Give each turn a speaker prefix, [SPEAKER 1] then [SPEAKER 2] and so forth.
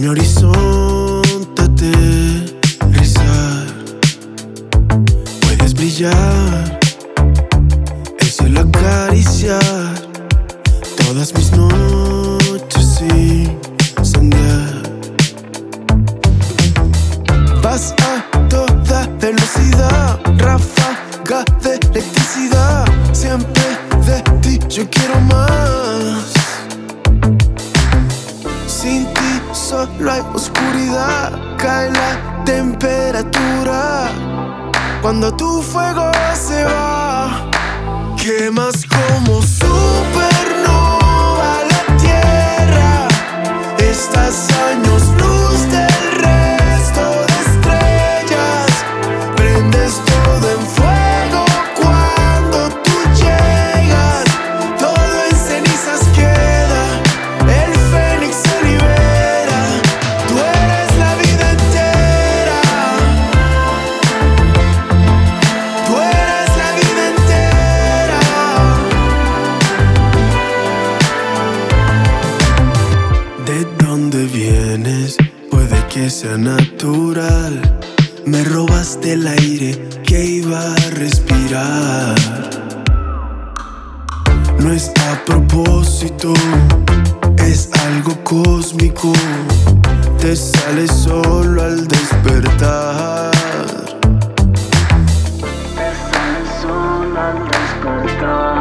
[SPEAKER 1] horizonte aterrizar. Puedes brillar, el cielo acariciar todas mis noches sin soñar. Vas a toda velocidad, ráfaga de electricidad. Siempre de ti yo quiero más. Sin ti solo hay oscuridad, cae la temperatura. Cuando tu fuego se va, quemas como supernova la tierra. Estás años luz del resto de estrellas. Prendes todo en fuego cuando tú llegas. Todo en cenizas queda, el fénix se libera. Tú eres la vida entera. Tú eres la vida entera. ¿De dónde vienes? Puede que sea natural. Me robaste el aire que iba a respirar. No es a propósito, es algo cósmico. Te sale solo al despertar. Te sale solo al despertar.